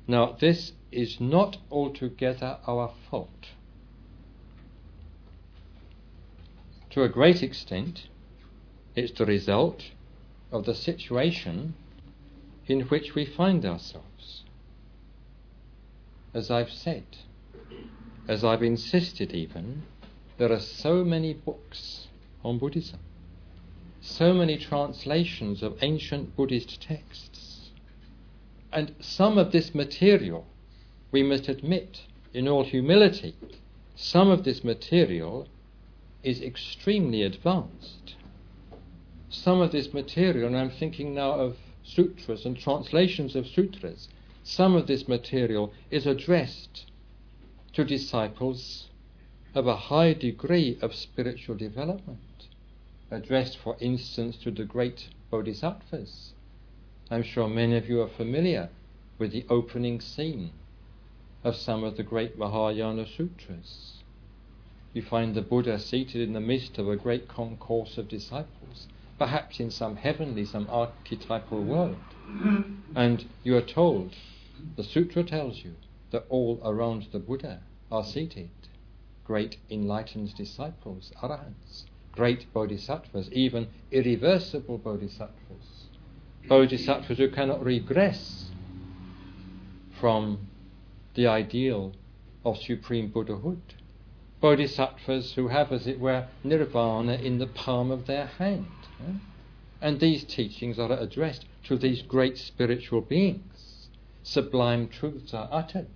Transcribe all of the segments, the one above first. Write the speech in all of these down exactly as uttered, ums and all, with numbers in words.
Now, this is not altogether our fault. To a great extent, it's the result of the situation in which we find ourselves. As I've said, as I've insisted even, there are so many books on Buddhism, so many translations of ancient Buddhist texts, and some of this material, we must admit in all humility, some of this material is extremely advanced. Some of this material, and I'm thinking now of sutras and translations of sutras, some of this material is addressed to disciples of a high degree of spiritual development, addressed, for instance, to the great bodhisattvas. I'm sure many of you are familiar with the opening scene of some of the great Mahayana sutras. You find the Buddha seated in the midst of a great concourse of disciples, perhaps in some heavenly, some archetypal world. And you are told, the sutra tells you, that all around the Buddha are seated great enlightened disciples, arahants, great bodhisattvas, even irreversible bodhisattvas, bodhisattvas who cannot regress from the ideal of supreme Buddhahood, bodhisattvas who have, as it were, nirvana in the palm of their hand. Eh? And these teachings are addressed to these great spiritual beings. Sublime truths are uttered,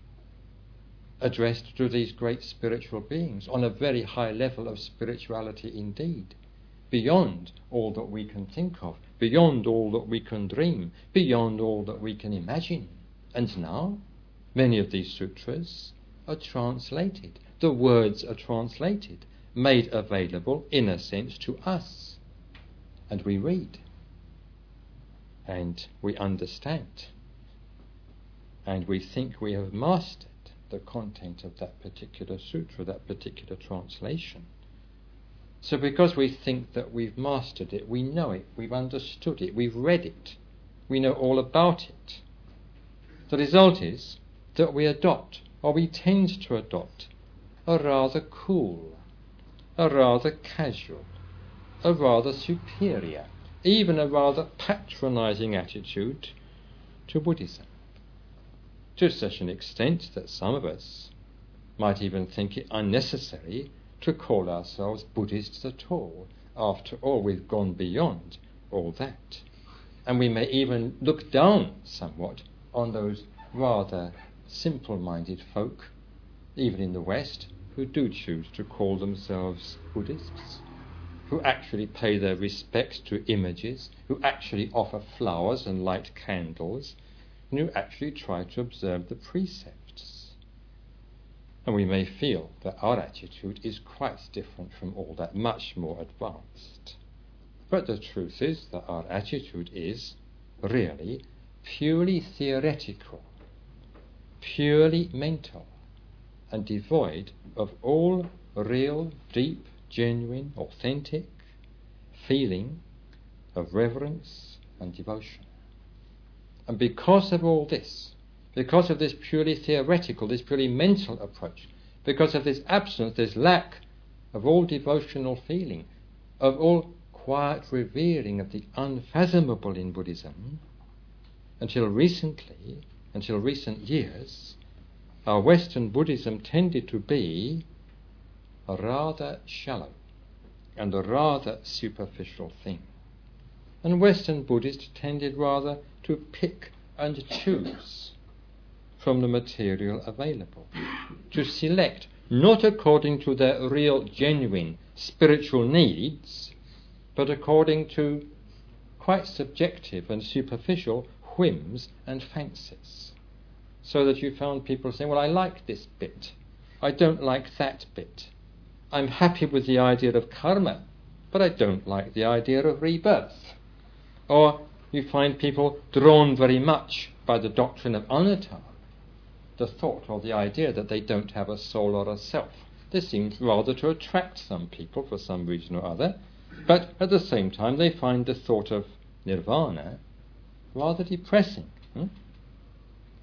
addressed to these great spiritual beings on a very high level of spirituality indeed, beyond all that we can think of, beyond all that we can dream, beyond all that we can imagine. And now, many of these sutras are translated. The words are translated, made available, in a sense, to us. And we read, and we understand, and we think we have mastered the content of that particular sutra, that particular translation. So because we think that we've mastered it, we know it, we've understood it, we've read it, we know all about it, the result is that we adopt, or we tend to adopt, a rather cool, a rather casual, a rather superior, even a rather patronizing attitude to Buddhism, to such an extent that some of us might even think it unnecessary to call ourselves Buddhists at all. After all, we've gone beyond all that. And we may even look down somewhat on those rather simple-minded folk, even in the West, who do choose to call themselves Buddhists, who actually pay their respects to images, who actually offer flowers and light candles, and who actually try to observe the precepts. And we may feel that our attitude is quite different from all that, much more advanced. But the truth is that our attitude is really purely theoretical, purely mental, and devoid of all real, deep, genuine, authentic feeling of reverence and devotion. And because of all this, because of this purely theoretical, this purely mental approach, because of this absence, this lack of all devotional feeling, of all quiet revering of the unfathomable in Buddhism, until recently, until recent years, our Western Buddhism tended to be a rather shallow and a rather superficial thing. And Western Buddhists tended rather to pick and choose from the material available, to select not according to their real, genuine spiritual needs, but according to quite subjective and superficial whims and fancies. So that you found people saying, well, I like this bit, I don't like that bit. I'm happy with the idea of karma, but I don't like the idea of rebirth. Or you find people drawn very much by the doctrine of anatta, the thought or the idea that they don't have a soul or a self. This seems rather to attract some people for some reason or other, but at the same time they find the thought of nirvana rather depressing. Hmm?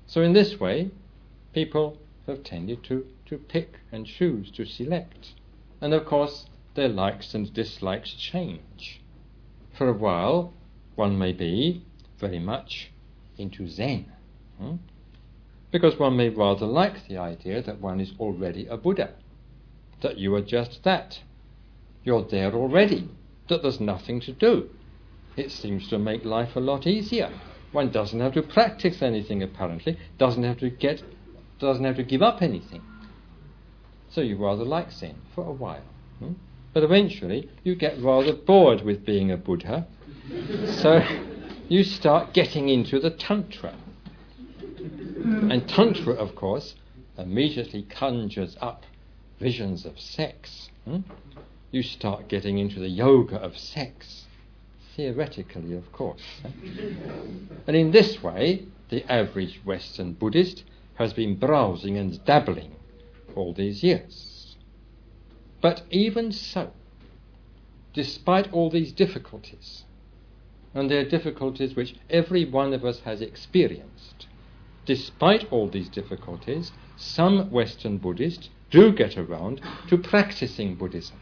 So in this way, people have tended to, to pick and choose, to select. And of course, their likes and dislikes change. For a while, one may be very much into Zen, hmm? because one may rather like the idea that one is already a Buddha, that you are just that. You're there already, that there's nothing to do. It seems to make life a lot easier. One doesn't have to practice anything apparently, doesn't have to get, doesn't have to give up anything. So you rather like Zen for a while. Hmm? But eventually you get rather bored with being a Buddha, so you start getting into the Tantra. And Tantra, of course, immediately conjures up visions of sex. Hmm? You start getting into the yoga of sex, theoretically, of course. Eh? And in this way, the average Western Buddhist has been browsing and dabbling all these years. But even so, despite all these difficulties, and they are difficulties which every one of us has experienced, despite all these difficulties, some Western Buddhists do get around to practicing Buddhism.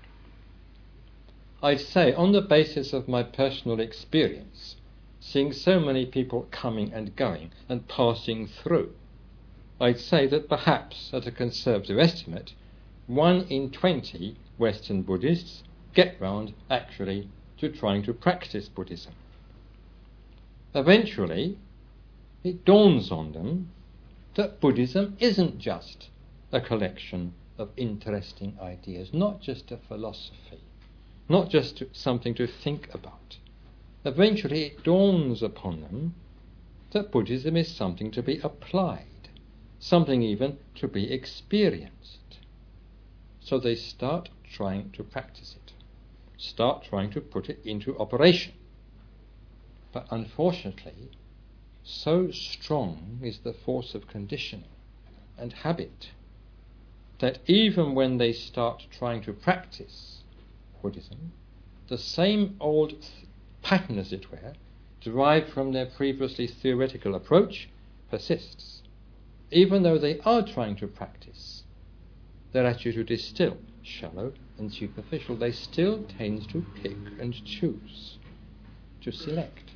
I'd say, on the basis of my personal experience, seeing so many people coming and going and passing through, I'd say that perhaps, at a conservative estimate, one in twenty Western Buddhists get round actually to trying to practice Buddhism. Eventually, it dawns on them that Buddhism isn't just a collection of interesting ideas, not just a philosophy, not just something to think about. Eventually it dawns upon them that Buddhism is something to be applied, something even to be experienced. So they start trying to practice it, start trying to put it into operation. But unfortunately, so strong is the force of conditioning and habit that even when they start trying to practice Buddhism, the same old th- pattern, as it were, derived from their previously theoretical approach, persists. Even though they are trying to practice, their attitude is still shallow and superficial. They still tend to pick and choose, to select.